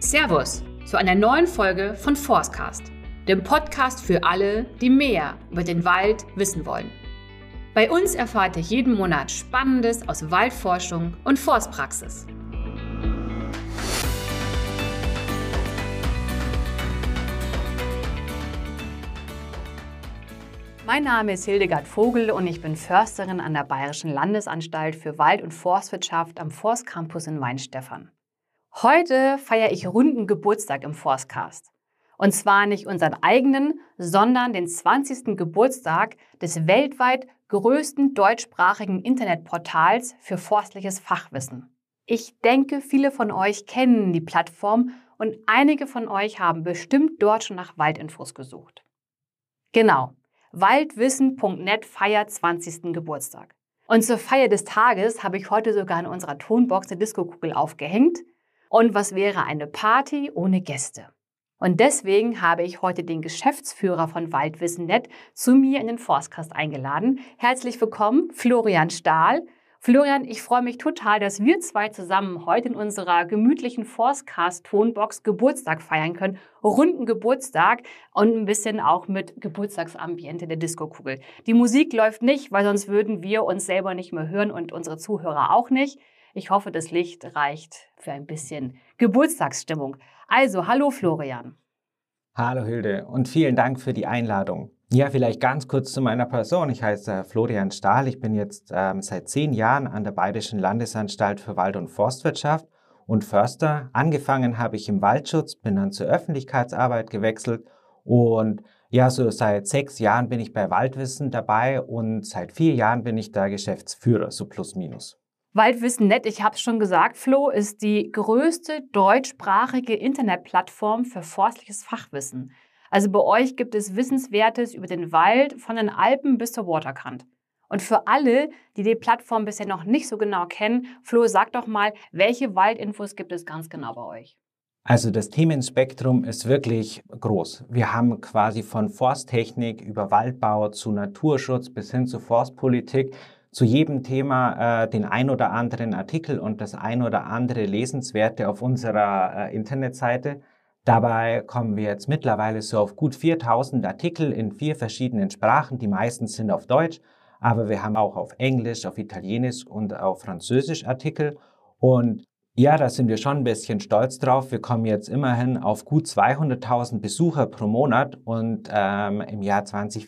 Servus zu einer neuen Folge von Forstcast, dem Podcast für alle, die mehr über den Wald wissen wollen. Bei uns erfahrt ihr jeden Monat Spannendes aus Waldforschung und Forstpraxis. Mein Name ist Hildegard Vogel und ich bin Försterin an der Bayerischen Landesanstalt für Wald- und Forstwirtschaft am Forstcampus in Weinstefan. Heute feiere ich runden Geburtstag im Forstcast. Und zwar nicht unseren eigenen, sondern den 20. Geburtstag des weltweit größten deutschsprachigen Internetportals für forstliches Fachwissen. Ich denke, viele von euch kennen die Plattform und einige von euch haben bestimmt dort schon nach Waldinfos gesucht. Genau, waldwissen.net feiert 20. Geburtstag. Und zur Feier des Tages habe ich heute sogar in unserer Tonbox eine Diskokugel aufgehängt. Und was wäre eine Party ohne Gäste? Und deswegen habe ich heute den Geschäftsführer von Waldwissen.net zu mir in den Forstcast eingeladen. Herzlich willkommen, Florian Stahl. Florian, ich freue mich total, dass wir zwei zusammen heute in unserer gemütlichen Forstcast-Tonbox Geburtstag feiern können. Runden Geburtstag und ein bisschen auch mit Geburtstagsambiente der Diskokugel. Die Musik läuft nicht, weil sonst würden wir uns selber nicht mehr hören und unsere Zuhörer auch nicht. Ich hoffe, das Licht reicht für ein bisschen Geburtstagsstimmung. Also, hallo Florian. Hallo Hilde und vielen Dank für die Einladung. Ja, vielleicht ganz kurz zu meiner Person. Ich heiße Florian Stahl. Ich bin jetzt seit 10 Jahren an der Bayerischen Landesanstalt für Wald- und Forstwirtschaft und Förster. Angefangen habe ich im Waldschutz, bin dann zur Öffentlichkeitsarbeit gewechselt und ja, so seit 6 Jahren bin ich bei Waldwissen dabei und seit 4 Jahren bin ich da Geschäftsführer, so plus minus. Waldwissen.net, ich habe es schon gesagt, Flo, ist die größte deutschsprachige Internetplattform für forstliches Fachwissen. Also bei euch gibt es Wissenswertes über den Wald von den Alpen bis zur Waterkant. Und für alle, die die Plattform bisher noch nicht so genau kennen, Flo, sag doch mal, welche Waldinfos gibt es ganz genau bei euch? Also das Themenspektrum ist wirklich groß. Wir haben quasi von Forsttechnik über Waldbau zu Naturschutz bis hin zu Forstpolitik zu jedem Thema den ein oder anderen Artikel und das ein oder andere Lesenswerte auf unserer Internetseite. Dabei kommen wir jetzt mittlerweile so auf gut 4000 Artikel in 4 verschiedenen Sprachen. Die meisten sind auf Deutsch, aber wir haben auch auf Englisch, auf Italienisch und auf Französisch Artikel. Und ja, da sind wir schon ein bisschen stolz drauf. Wir kommen jetzt immerhin auf gut 200.000 Besucher pro Monat und im Jahr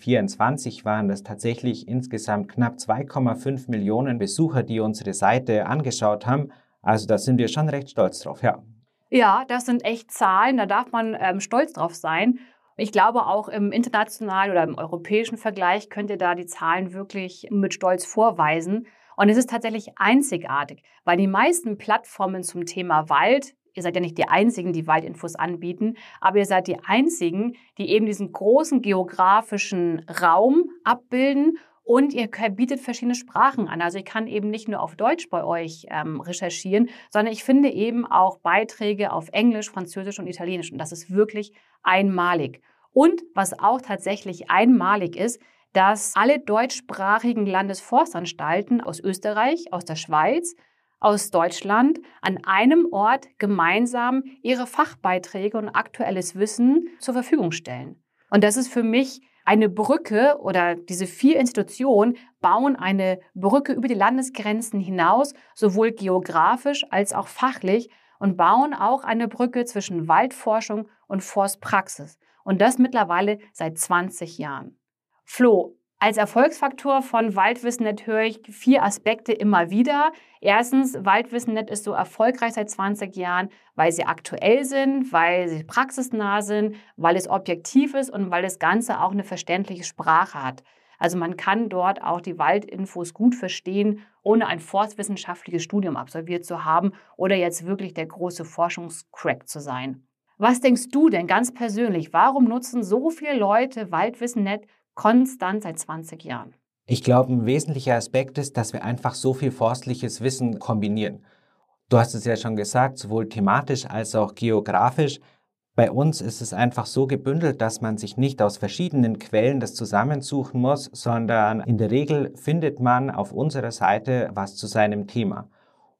2024 waren das tatsächlich insgesamt knapp 2,5 Millionen Besucher, die unsere Seite angeschaut haben. Also da sind wir schon recht stolz drauf, ja. Ja, das sind echt Zahlen, da darf man stolz drauf sein. Ich glaube, auch im internationalen oder im europäischen Vergleich könnt ihr da die Zahlen wirklich mit Stolz vorweisen. Und es ist tatsächlich einzigartig, weil die meisten Plattformen zum Thema Wald, ihr seid ja nicht die Einzigen, die Waldinfos anbieten, aber ihr seid die Einzigen, die eben diesen großen geografischen Raum abbilden und ihr bietet verschiedene Sprachen an. Also ich kann eben nicht nur auf Deutsch bei euch recherchieren, sondern ich finde eben auch Beiträge auf Englisch, Französisch und Italienisch. Und das ist wirklich einmalig. Und was auch tatsächlich einmalig ist, dass alle deutschsprachigen Landesforstanstalten aus Österreich, aus der Schweiz, aus Deutschland an einem Ort gemeinsam ihre Fachbeiträge und aktuelles Wissen zur Verfügung stellen. Und das ist für mich eine Brücke oder diese 4 Institutionen bauen eine Brücke über die Landesgrenzen hinaus, sowohl geografisch als auch fachlich und bauen auch eine Brücke zwischen Waldforschung und Forstpraxis. Und das mittlerweile seit 20 Jahren. Flo, als Erfolgsfaktor von Waldwissen.net höre ich 4 Aspekte immer wieder. Erstens, Waldwissen.net ist so erfolgreich seit 20 Jahren, weil sie aktuell sind, weil sie praxisnah sind, weil es objektiv ist und weil das Ganze auch eine verständliche Sprache hat. Also man kann dort auch die Waldinfos gut verstehen, ohne ein forstwissenschaftliches Studium absolviert zu haben oder jetzt wirklich der große Forschungscrack zu sein. Was denkst du denn ganz persönlich? Warum nutzen so viele Leute Waldwissen.net konstant seit 20 Jahren? Ich glaube, ein wesentlicher Aspekt ist, dass wir einfach so viel forstliches Wissen kombinieren. Du hast es ja schon gesagt, sowohl thematisch als auch geografisch. Bei uns ist es einfach so gebündelt, dass man sich nicht aus verschiedenen Quellen das zusammensuchen muss, sondern in der Regel findet man auf unserer Seite was zu seinem Thema.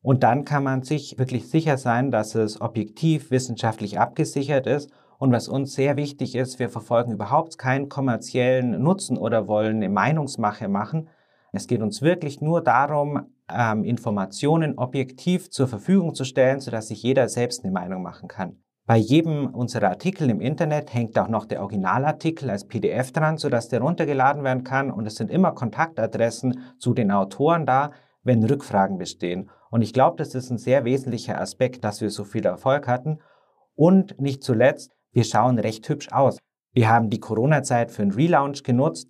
Und dann kann man sich wirklich sicher sein, dass es objektiv wissenschaftlich abgesichert ist. Und was uns sehr wichtig ist, wir verfolgen überhaupt keinen kommerziellen Nutzen oder wollen eine Meinungsmache machen. Es geht uns wirklich nur darum, Informationen objektiv zur Verfügung zu stellen, sodass sich jeder selbst eine Meinung machen kann. Bei jedem unserer Artikel im Internet hängt auch noch der Originalartikel als PDF dran, sodass der runtergeladen werden kann. Und es sind immer Kontaktadressen zu den Autoren da, wenn Rückfragen bestehen. Und ich glaube, das ist ein sehr wesentlicher Aspekt, dass wir so viel Erfolg hatten. Und nicht zuletzt, wir schauen recht hübsch aus. Wir haben die Corona-Zeit für einen Relaunch genutzt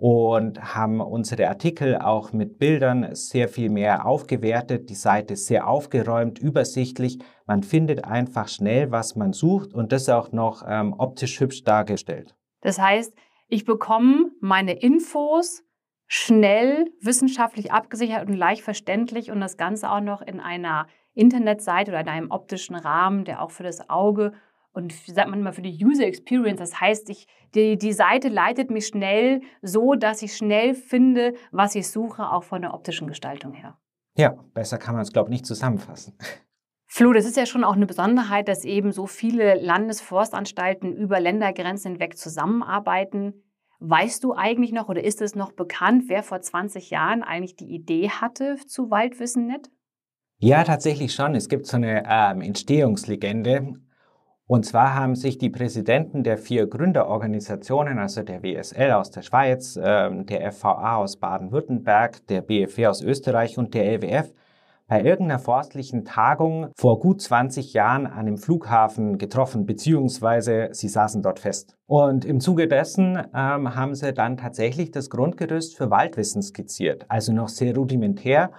und haben unsere Artikel auch mit Bildern sehr viel mehr aufgewertet. Die Seite ist sehr aufgeräumt, übersichtlich. Man findet einfach schnell, was man sucht und das auch noch optisch hübsch dargestellt. Das heißt, ich bekomme meine Infos schnell, wissenschaftlich abgesichert und leicht verständlich und das Ganze auch noch in einer Internetseite oder in einem optischen Rahmen, der auch für das Auge und, sagt man immer, für die User Experience, das heißt, die Seite leitet mich schnell so, dass ich schnell finde, was ich suche, auch von der optischen Gestaltung her. Ja, besser kann man es, glaube ich, nicht zusammenfassen. Flo, das ist ja schon auch eine Besonderheit, dass eben so viele Landesforstanstalten über Ländergrenzen hinweg zusammenarbeiten. Weißt du eigentlich noch oder ist es noch bekannt, wer vor 20 Jahren eigentlich die Idee hatte zu Waldwissen.net? Ja, tatsächlich schon. Es gibt so eine Entstehungslegende. Und zwar haben sich die Präsidenten der 4 Gründerorganisationen, also der WSL aus der Schweiz, der FVA aus Baden-Württemberg, der BFW aus Österreich und der LWF, bei irgendeiner forstlichen Tagung vor gut 20 Jahren an einem Flughafen getroffen, beziehungsweise sie saßen dort fest. Und im Zuge dessen haben sie dann tatsächlich das Grundgerüst für Waldwissen skizziert, also noch sehr rudimentär.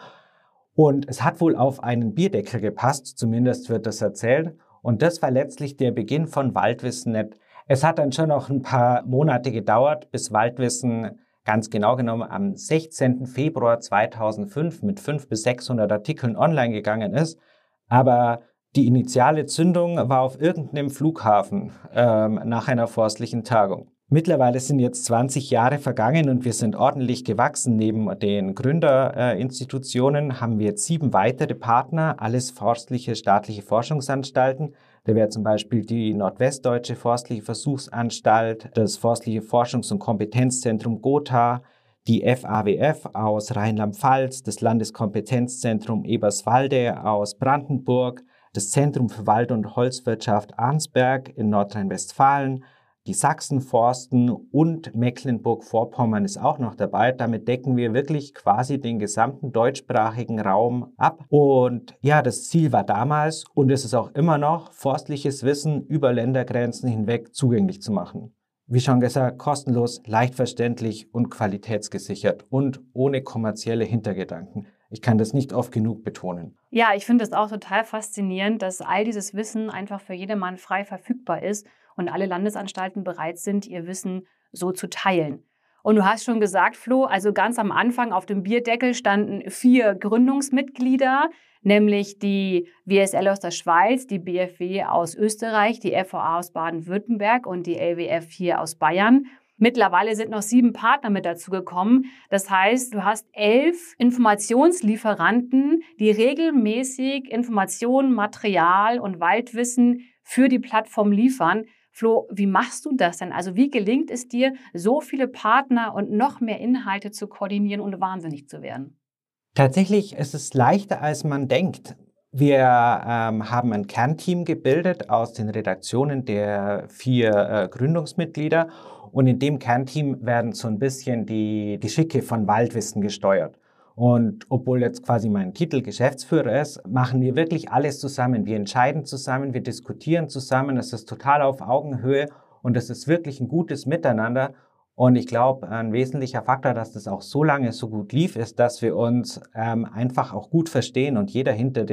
Und es hat wohl auf einen Bierdeckel gepasst, zumindest wird das erzählt. Und das war letztlich der Beginn von Waldwissen.net. Es hat dann schon noch ein paar Monate gedauert, bis Waldwissen ganz genau genommen am 16. Februar 2005 mit 500 bis 600 Artikeln online gegangen ist. Aber die initiale Zündung war auf irgendeinem Flughafen nach einer forstlichen Tagung. Mittlerweile sind jetzt 20 Jahre vergangen und wir sind ordentlich gewachsen. Neben den Gründerinstitutionen haben wir jetzt 7 weitere Partner, alles forstliche staatliche Forschungsanstalten. Da wäre zum Beispiel die Nordwestdeutsche Forstliche Versuchsanstalt, das Forstliche Forschungs- und Kompetenzzentrum Gotha, die FAWF aus Rheinland-Pfalz, das Landeskompetenzzentrum Eberswalde aus Brandenburg, das Zentrum für Wald- und Holzwirtschaft Arnsberg in Nordrhein-Westfalen, die Sachsenforsten und Mecklenburg-Vorpommern ist auch noch dabei. Damit decken wir wirklich quasi den gesamten deutschsprachigen Raum ab. Und ja, das Ziel war damals und es ist auch immer noch, forstliches Wissen über Ländergrenzen hinweg zugänglich zu machen. Wie schon gesagt, kostenlos, leicht verständlich und qualitätsgesichert und ohne kommerzielle Hintergedanken. Ich kann das nicht oft genug betonen. Ja, ich finde es auch total faszinierend, dass all dieses Wissen einfach für jedermann frei verfügbar ist und alle Landesanstalten bereit sind, ihr Wissen so zu teilen. Und du hast schon gesagt, Flo, also ganz am Anfang auf dem Bierdeckel standen 4 Gründungsmitglieder, nämlich die WSL aus der Schweiz, die BFW aus Österreich, die FVA aus Baden-Württemberg und die LWF hier aus Bayern. Mittlerweile sind noch 7 Partner mit dazu gekommen. Das heißt, du hast 11 Informationslieferanten, die regelmäßig Informationen, Material und Waldwissen für die Plattform liefern. Flo, wie machst du das denn? Also wie gelingt es dir, so viele Partner und noch mehr Inhalte zu koordinieren und wahnsinnig zu werden? Tatsächlich ist es leichter, als man denkt. Wir haben ein Kernteam gebildet aus den Redaktionen der 4 Gründungsmitglieder und in dem Kernteam werden so ein bisschen die Geschicke von Waldwissen gesteuert. Und obwohl jetzt quasi mein Titel Geschäftsführer ist, machen wir wirklich alles zusammen. Wir entscheiden zusammen, wir diskutieren zusammen. Es ist total auf Augenhöhe und es ist wirklich ein gutes Miteinander. Und ich glaube, ein wesentlicher Faktor, dass das auch so lange so gut lief, ist, dass wir uns einfach auch gut verstehen und jeder hinter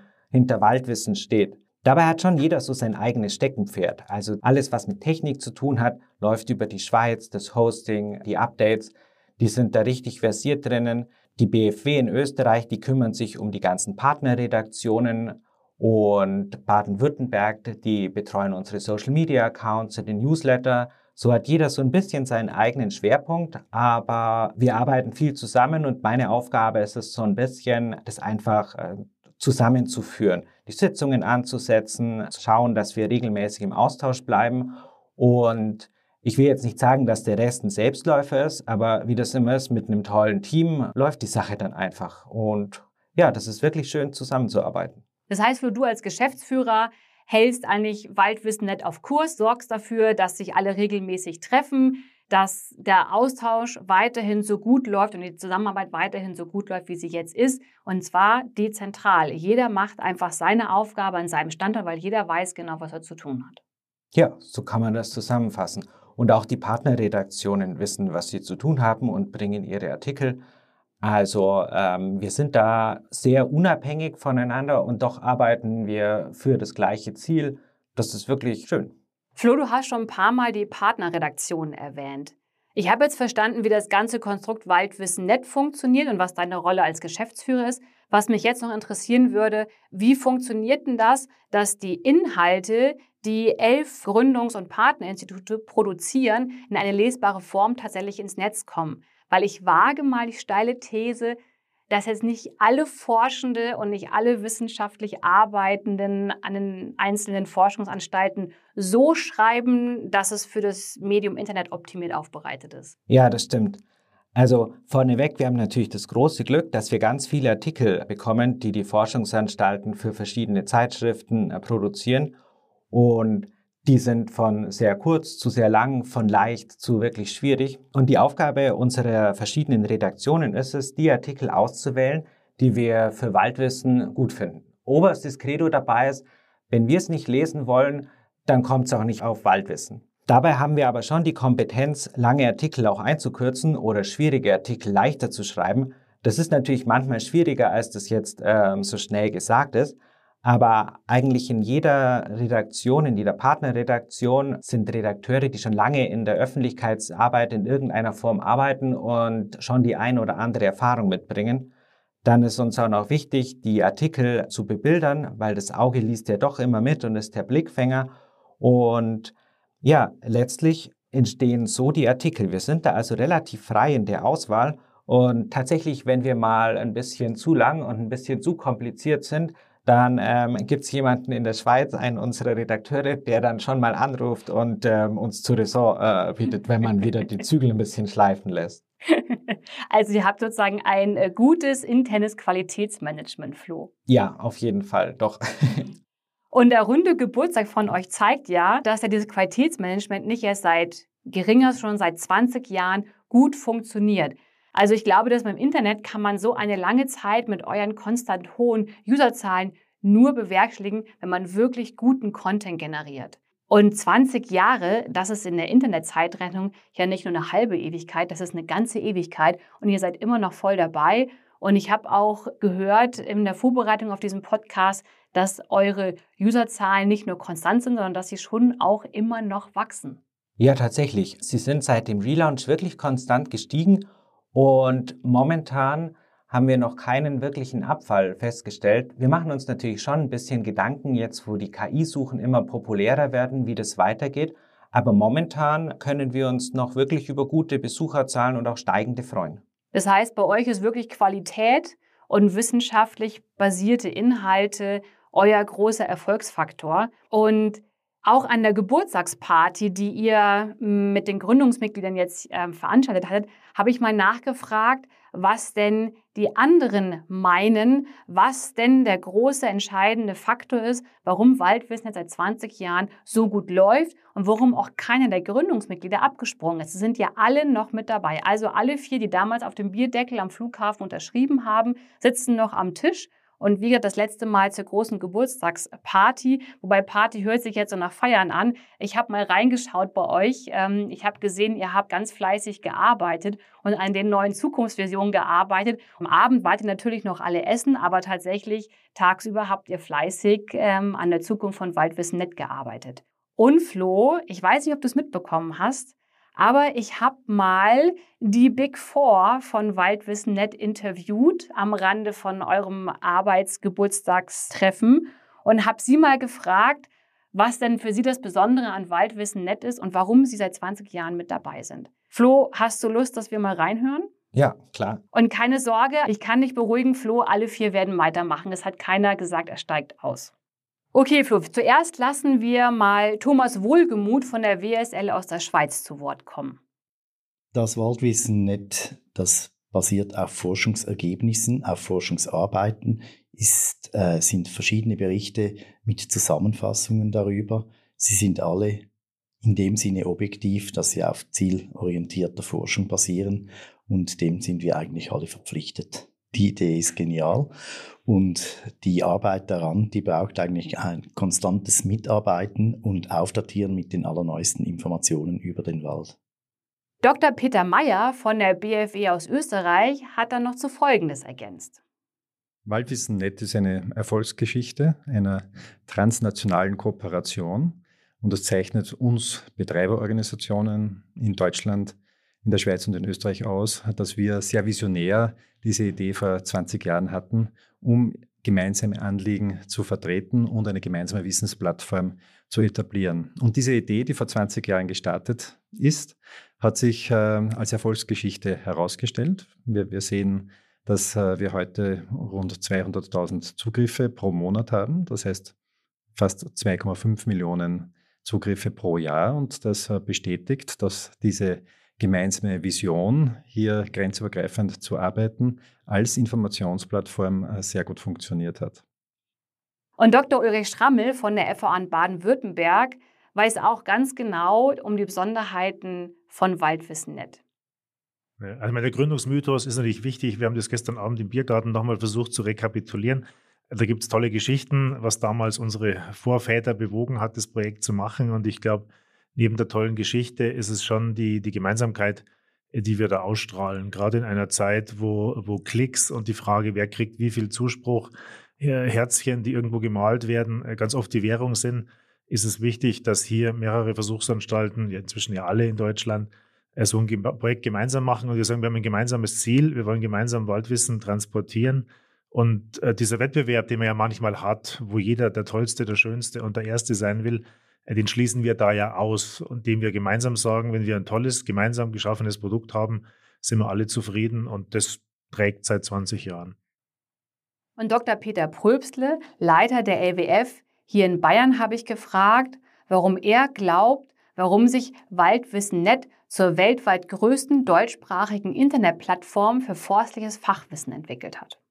Waldwissen steht. Dabei hat schon jeder so sein eigenes Steckenpferd. Also alles, was mit Technik zu tun hat, läuft über die Schweiz, das Hosting, die Updates, die sind da richtig versiert drinnen. Die BFW in Österreich, die kümmern sich um die ganzen Partnerredaktionen und Baden-Württemberg, die betreuen unsere Social-Media-Accounts, den Newsletter. So hat jeder so ein bisschen seinen eigenen Schwerpunkt, aber wir arbeiten viel zusammen und meine Aufgabe ist es so ein bisschen, das einfach zusammenzuführen, die Sitzungen anzusetzen, zu schauen, dass wir regelmäßig im Austausch bleiben. Und ich will jetzt nicht sagen, dass der Rest ein Selbstläufer ist, aber wie das immer ist, mit einem tollen Team läuft die Sache dann einfach. Und ja, das ist wirklich schön, zusammenzuarbeiten. Das heißt, du als Geschäftsführer hältst eigentlich Waldwissen.net auf Kurs, sorgst dafür, dass sich alle regelmäßig treffen, dass der Austausch weiterhin so gut läuft und die Zusammenarbeit weiterhin so gut läuft, wie sie jetzt ist. Und zwar dezentral. Jeder macht einfach seine Aufgabe an seinem Standort, weil jeder weiß genau, was er zu tun hat. Ja, so kann man das zusammenfassen. Und auch die Partnerredaktionen wissen, was sie zu tun haben und bringen ihre Artikel. Also wir sind da sehr unabhängig voneinander und doch arbeiten wir für das gleiche Ziel. Das ist wirklich schön. Flo, du hast schon ein paar Mal die Partnerredaktionen erwähnt. Ich habe jetzt verstanden, wie das ganze Konstrukt Waldwissen.net funktioniert und was deine Rolle als Geschäftsführer ist. Was mich jetzt noch interessieren würde, wie funktioniert denn das, dass die Inhalte, die 11 Gründungs- und Partnerinstitute produzieren, in eine lesbare Form tatsächlich ins Netz kommen? Weil ich wage mal die steile These, dass jetzt nicht alle Forschende und nicht alle wissenschaftlich Arbeitenden an den einzelnen Forschungsanstalten so schreiben, dass es für das Medium Internet optimiert aufbereitet ist. Ja, das stimmt. Also vorneweg, wir haben natürlich das große Glück, dass wir ganz viele Artikel bekommen, die die Forschungsanstalten für verschiedene Zeitschriften produzieren. Und die sind von sehr kurz zu sehr lang, von leicht zu wirklich schwierig. Und die Aufgabe unserer verschiedenen Redaktionen ist es, die Artikel auszuwählen, die wir für Waldwissen gut finden. Oberstes Credo dabei ist, wenn wir es nicht lesen wollen, dann kommt es auch nicht auf Waldwissen. Dabei haben wir aber schon die Kompetenz, lange Artikel auch einzukürzen oder schwierige Artikel leichter zu schreiben. Das ist natürlich manchmal schwieriger, als das jetzt so schnell gesagt ist. Aber eigentlich in jeder Redaktion, in jeder Partnerredaktion sind Redakteure, die schon lange in der Öffentlichkeitsarbeit in irgendeiner Form arbeiten und schon die ein oder andere Erfahrung mitbringen. Dann ist uns auch noch wichtig, die Artikel zu bebildern, weil das Auge liest ja doch immer mit und ist der Blickfänger. Und ja, letztlich entstehen so die Artikel. Wir sind da also relativ frei in der Auswahl. Und tatsächlich, wenn wir mal ein bisschen zu lang und ein bisschen zu kompliziert sind, dann gibt es jemanden in der Schweiz, einen unserer Redakteure, der dann schon mal anruft und uns zur Raison bietet, wenn man wieder die Zügel ein bisschen schleifen lässt. Also ihr habt sozusagen ein gutes internes Qualitätsmanagement, Flo. Ja, auf jeden Fall, doch. Und der runde Geburtstag von euch zeigt ja, dass ja dieses Qualitätsmanagement nicht erst seit geringer, schon seit 20 Jahren gut funktioniert. Also ich glaube, dass beim Internet kann man so eine lange Zeit mit euren konstant hohen Userzahlen nur bewerkstelligen, wenn man wirklich guten Content generiert. Und 20 Jahre, das ist in der Internetzeitrechnung ja nicht nur eine halbe Ewigkeit, das ist eine ganze Ewigkeit und ihr seid immer noch voll dabei. Und ich habe auch gehört in der Vorbereitung auf diesen Podcast, dass eure Userzahlen nicht nur konstant sind, sondern dass sie schon auch immer noch wachsen. Ja, tatsächlich. Sie sind seit dem Relaunch wirklich konstant gestiegen und momentan haben wir noch keinen wirklichen Abfall festgestellt. Wir machen uns natürlich schon ein bisschen Gedanken jetzt, wo die KI-Suchen immer populärer werden, wie das weitergeht. Aber momentan können wir uns noch wirklich über gute Besucherzahlen und auch steigende freuen. Das heißt, bei euch ist wirklich Qualität und wissenschaftlich basierte Inhalte euer großer Erfolgsfaktor. Und auch an der Geburtstagsparty, die ihr mit den Gründungsmitgliedern jetzt veranstaltet hattet, habe ich mal nachgefragt, was denn die anderen meinen, was denn der große entscheidende Faktor ist, warum Waldwissen jetzt seit 20 Jahren so gut läuft und warum auch keiner der Gründungsmitglieder abgesprungen ist. Sie sind ja alle noch mit dabei. Also alle 4, die damals auf dem Bierdeckel am Flughafen unterschrieben haben, sitzen noch am Tisch. Und wie gesagt, das letzte Mal zur großen Geburtstagsparty, wobei Party hört sich jetzt so nach Feiern an. Ich habe mal reingeschaut bei euch. Ich habe gesehen, ihr habt ganz fleißig gearbeitet und an den neuen Zukunftsvisionen gearbeitet. Am Abend wart ihr natürlich noch alle essen, aber tatsächlich tagsüber habt ihr fleißig an der Zukunft von Waldwissen.net gearbeitet. Und Flo, ich weiß nicht, ob du es mitbekommen hast, aber ich habe mal die Big Four von Waldwissen.net interviewt am Rande von eurem Arbeitsgeburtstagstreffen und habe sie mal gefragt, was denn für sie das Besondere an Waldwissen.net ist und warum sie seit 20 Jahren mit dabei sind. Flo, hast du Lust, dass wir mal reinhören? Ja, klar. Und keine Sorge, ich kann dich beruhigen, Flo, alle 4 werden weitermachen. Es hat keiner gesagt, er steigt aus. Okay, Flo, zuerst lassen wir mal Thomas Wohlgemuth von der WSL aus der Schweiz zu Wort kommen. Das Waldwissen.net, das basiert auf Forschungsergebnissen, auf Forschungsarbeiten, sind verschiedene Berichte mit Zusammenfassungen darüber. Sie sind alle in dem Sinne objektiv, dass sie auf zielorientierter Forschung basieren, und dem sind wir eigentlich alle verpflichtet. Die Idee ist genial und die Arbeit daran, die braucht eigentlich ein konstantes Mitarbeiten und Aufdatieren mit den allerneuesten Informationen über den Wald. Dr. Peter Meyer von der BFE aus Österreich hat dann noch zu Folgendes ergänzt. Waldwissen.net ist eine Erfolgsgeschichte einer transnationalen Kooperation, und das zeichnet uns Betreiberorganisationen in Deutschland, in der Schweiz und in Österreich aus, dass wir sehr visionär diese Idee vor 20 Jahren hatten, um gemeinsame Anliegen zu vertreten und eine gemeinsame Wissensplattform zu etablieren. Und diese Idee, die vor 20 Jahren gestartet ist, hat sich als Erfolgsgeschichte herausgestellt. Wir sehen, dass wir heute rund 200.000 Zugriffe pro Monat haben. Das heißt fast 2,5 Millionen Zugriffe pro Jahr. Und das bestätigt, dass diese gemeinsame Vision, hier grenzübergreifend zu arbeiten, als Informationsplattform sehr gut funktioniert hat. Und Dr. Ulrich Schrammel von der FAU in Baden-Württemberg weiß auch ganz genau um die Besonderheiten von Waldwissen.net. Also der Gründungsmythos ist natürlich wichtig. Wir haben das gestern Abend im Biergarten nochmal versucht zu rekapitulieren. Da gibt es tolle Geschichten, was damals unsere Vorväter bewogen hat, das Projekt zu machen. Und ich glaube, neben der tollen Geschichte ist es schon die Gemeinsamkeit, die wir da ausstrahlen. Gerade in einer Zeit, wo Klicks und die Frage, wer kriegt wie viel Zuspruch, Herzchen, die irgendwo gemalt werden, ganz oft die Währung sind, ist es wichtig, dass hier mehrere Versuchsanstalten, inzwischen ja alle in Deutschland, so ein Projekt gemeinsam machen. Und wir sagen, wir haben ein gemeinsames Ziel, wir wollen gemeinsam Waldwissen transportieren. Und dieser Wettbewerb, den man ja manchmal hat, wo jeder der Tollste, der Schönste und der Erste sein will, den schließen wir da ja aus, und dem wir gemeinsam sagen, wenn wir ein tolles, gemeinsam geschaffenes Produkt haben, sind wir alle zufrieden, und das trägt seit 20 Jahren. Und Dr. Peter Pröbstle, Leiter der LWF hier in Bayern, habe ich gefragt, warum er glaubt, warum sich Waldwissen.net zur weltweit größten deutschsprachigen Internetplattform für forstliches Fachwissen entwickelt hat.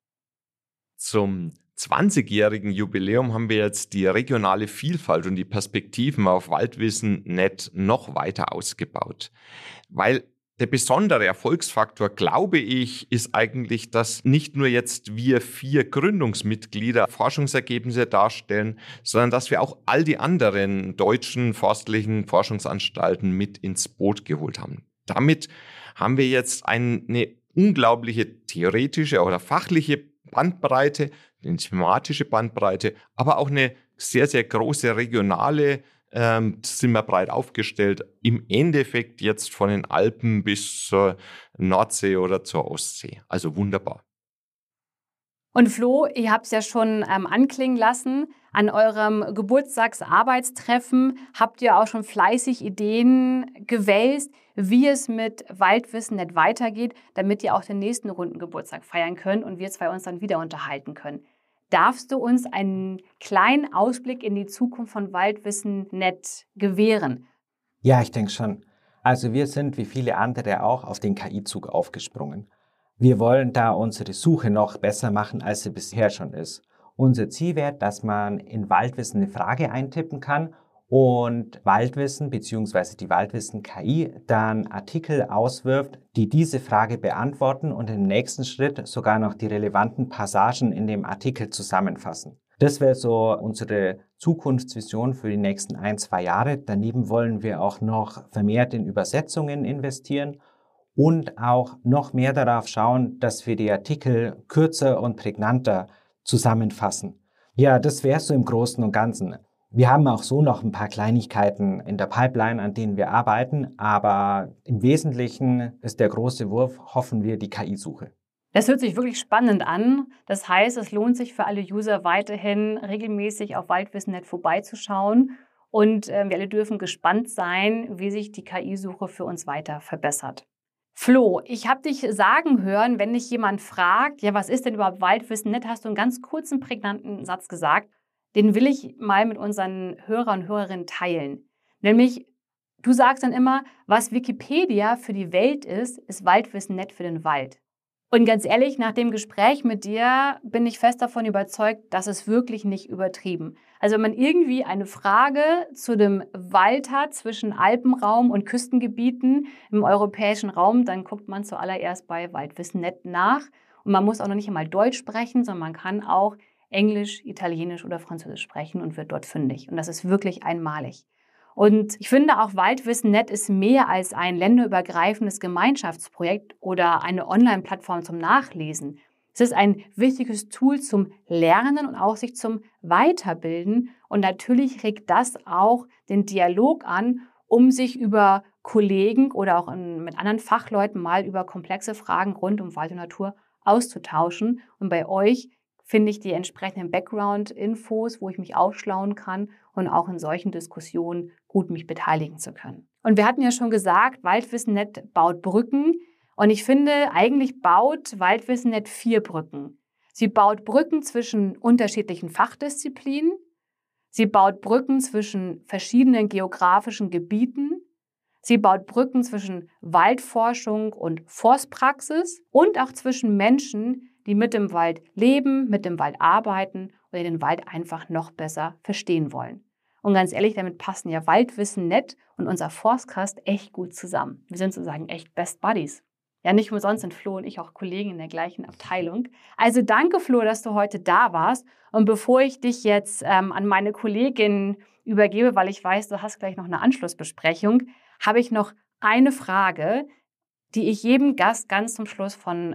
Zum 20-jährigen Jubiläum haben wir jetzt die regionale Vielfalt und die Perspektiven auf Waldwissen.net noch weiter ausgebaut. Weil der besondere Erfolgsfaktor, glaube ich, ist eigentlich, dass nicht nur jetzt wir 4 Gründungsmitglieder Forschungsergebnisse darstellen, sondern dass wir auch all die anderen deutschen forstlichen Forschungsanstalten mit ins Boot geholt haben. Damit haben wir jetzt eine unglaubliche theoretische oder fachliche Bandbreite, eine thematische Bandbreite, aber auch eine sehr, sehr große regionale, sind wir breit aufgestellt, im Endeffekt jetzt von den Alpen bis zur Nordsee oder zur Ostsee. Also wunderbar. Und Flo, ihr habt es ja schon anklingen lassen, an eurem Geburtstagsarbeitstreffen habt ihr auch schon fleißig Ideen gewälzt, wie es mit Waldwissen.net weitergeht, damit ihr auch den nächsten runden Geburtstag feiern könnt und wir 2 uns dann wieder unterhalten können. Darfst du uns einen kleinen Ausblick in die Zukunft von Waldwissen.net gewähren? Ja, ich denke schon. Also wir sind wie viele andere auch auf den KI-Zug aufgesprungen. Wir wollen da unsere Suche noch besser machen, als sie bisher schon ist. Unser Ziel wäre, dass man in Waldwissen eine Frage eintippen kann und Waldwissen bzw. die Waldwissen-KI dann Artikel auswirft, die diese Frage beantworten und im nächsten Schritt sogar noch die relevanten Passagen in dem Artikel zusammenfassen. Das wäre so unsere Zukunftsvision für die nächsten 1-2 Jahre. Daneben wollen wir auch noch vermehrt in Übersetzungen investieren und auch noch mehr darauf schauen, dass wir die Artikel kürzer und prägnanter zusammenfassen. Ja, das wäre so im Großen und Ganzen. Wir haben auch so noch ein paar Kleinigkeiten in der Pipeline, an denen wir arbeiten, aber im Wesentlichen ist der große Wurf, hoffen wir, die KI-Suche. Das hört sich wirklich spannend an. Das heißt, es lohnt sich für alle User weiterhin regelmäßig auf Waldwissen.net vorbeizuschauen, und wir alle dürfen gespannt sein, wie sich die KI-Suche für uns weiter verbessert. Flo, ich habe dich sagen hören, wenn dich jemand fragt, ja, was ist denn überhaupt Waldwissen Net, hast du einen ganz kurzen, prägnanten Satz gesagt. Den will ich mal mit unseren Hörern und Hörerinnen teilen. Nämlich, du sagst dann immer, was Wikipedia für die Welt ist Waldwissen Net für den Wald. Und ganz ehrlich, nach dem Gespräch mit dir bin ich fest davon überzeugt, das ist wirklich nicht übertrieben. Also wenn man irgendwie eine Frage zu dem Wald hat zwischen Alpenraum und Küstengebieten im europäischen Raum, dann guckt man zuallererst bei Waldwissen Net nach. Und man muss auch noch nicht einmal Deutsch sprechen, sondern man kann auch Englisch, Italienisch oder Französisch sprechen und wird dort fündig. Und das ist wirklich einmalig. Und ich finde auch, Waldwissen Net ist mehr als ein länderübergreifendes Gemeinschaftsprojekt oder eine Online-Plattform zum Nachlesen. Es ist ein wichtiges Tool zum Lernen und auch sich zum Weiterbilden. Und natürlich regt das auch den Dialog an, um sich über Kollegen oder auch mit anderen Fachleuten mal über komplexe Fragen rund um Wald und Natur auszutauschen. Und bei euch finde ich die entsprechenden Background-Infos, wo ich mich aufschlauen kann und auch in solchen Diskussionen gut mich beteiligen zu können. Und wir hatten ja schon gesagt, Waldwissen Net baut Brücken. Und ich finde, eigentlich baut Waldwissen Net 4 Brücken. Sie baut Brücken zwischen unterschiedlichen Fachdisziplinen. Sie baut Brücken zwischen verschiedenen geografischen Gebieten. Sie baut Brücken zwischen Waldforschung und Forstpraxis und auch zwischen Menschen, die mit dem Wald leben, mit dem Wald arbeiten oder den Wald einfach noch besser verstehen wollen. Und ganz ehrlich, damit passen ja Waldwissen Net und unser Forstcast echt gut zusammen. Wir sind sozusagen echt Best Buddies. Ja, nicht umsonst sind Flo und ich auch Kollegen in der gleichen Abteilung. Also danke, Flo, dass du heute da warst. Und bevor ich dich jetzt an meine Kollegin übergebe, weil ich weiß, du hast gleich noch eine Anschlussbesprechung, habe ich noch eine Frage, die ich jedem Gast ganz zum Schluss von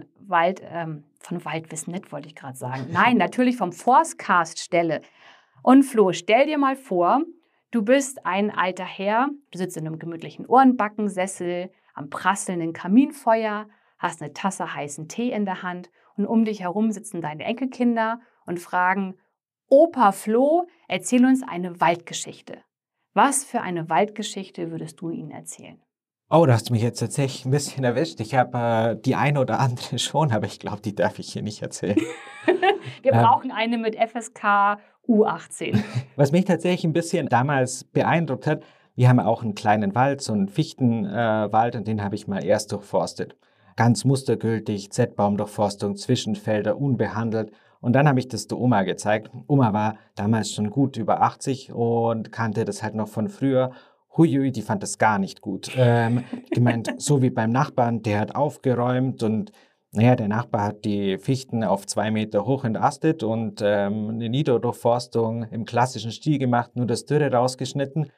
Waldwissen Net, wollte ich gerade sagen. Nein, natürlich vom Forstcast stelle. Und Flo, stell dir mal vor, du bist ein alter Herr, du sitzt in einem gemütlichen Ohrenbackensessel, am prasselnden Kaminfeuer, hast eine Tasse heißen Tee in der Hand und um dich herum sitzen deine Enkelkinder und fragen, Opa Flo, erzähl uns eine Waldgeschichte. Was für eine Waldgeschichte würdest du ihnen erzählen? Oh, du hast mich jetzt tatsächlich ein bisschen erwischt. Ich habe die eine oder andere schon, aber ich glaube, die darf ich hier nicht erzählen. Wir brauchen eine mit FSK U18. Was mich tatsächlich ein bisschen damals beeindruckt hat, wir haben auch einen kleinen Wald, so einen Fichtenwald, und den habe ich mal erst durchforstet. Ganz mustergültig, Z-Baumdurchforstung, Zwischenfelder, unbehandelt. Und dann habe ich das der Oma gezeigt. Oma war damals schon gut über 80 und kannte das halt noch von früher. Huiui, die fand das gar nicht gut. Gemeint, so wie beim Nachbarn, der hat aufgeräumt und naja, der Nachbar hat die Fichten auf 2 Meter hoch entastet und eine Niederdurchforstung im klassischen Stil gemacht, nur das Dürre rausgeschnitten.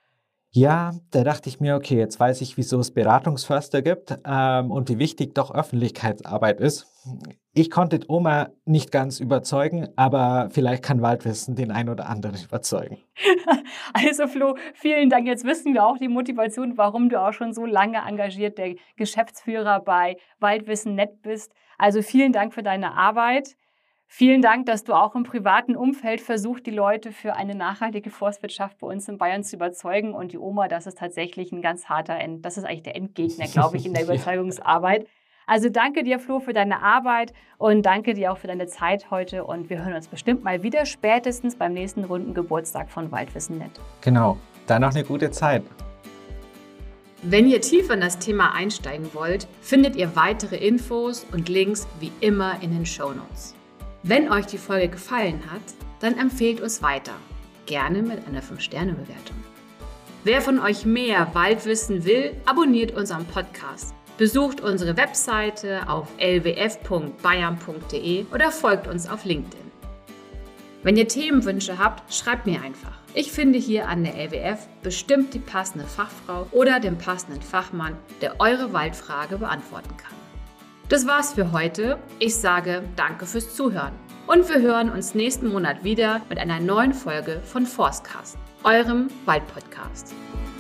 Ja, da dachte ich mir, okay, jetzt weiß ich, wieso es Beratungsförster gibt und wie wichtig doch Öffentlichkeitsarbeit ist. Ich konnte Oma nicht ganz überzeugen, aber vielleicht kann Waldwissen den einen oder anderen überzeugen. Also Flo, vielen Dank. Jetzt wissen wir auch die Motivation, warum du auch schon so lange engagiert der Geschäftsführer bei Waldwissen Net bist. Also vielen Dank für deine Arbeit. Vielen Dank, dass du auch im privaten Umfeld versuchst, die Leute für eine nachhaltige Forstwirtschaft bei uns in Bayern zu überzeugen. Und die Oma, das ist tatsächlich ein ganz harter das ist eigentlich der Endgegner, glaube ich, in der Überzeugungsarbeit. Also danke dir, Flo, für deine Arbeit und danke dir auch für deine Zeit heute. Und wir hören uns bestimmt mal wieder, spätestens beim nächsten runden Geburtstag von Waldwissen Net. Genau, dann noch eine gute Zeit. Wenn ihr tiefer in das Thema einsteigen wollt, findet ihr weitere Infos und Links wie immer in den Shownotes. Wenn euch die Folge gefallen hat, dann empfehlt uns weiter, gerne mit einer 5-Sterne-Bewertung. Wer von euch mehr Waldwissen will, abonniert unseren Podcast, besucht unsere Webseite auf lwf.bayern.de oder folgt uns auf LinkedIn. Wenn ihr Themenwünsche habt, schreibt mir einfach. Ich finde hier an der LWF bestimmt die passende Fachfrau oder den passenden Fachmann, der eure Waldfrage beantworten kann. Das war's für heute. Ich sage danke fürs Zuhören. Und wir hören uns nächsten Monat wieder mit einer neuen Folge von Forstcast, eurem Waldpodcast.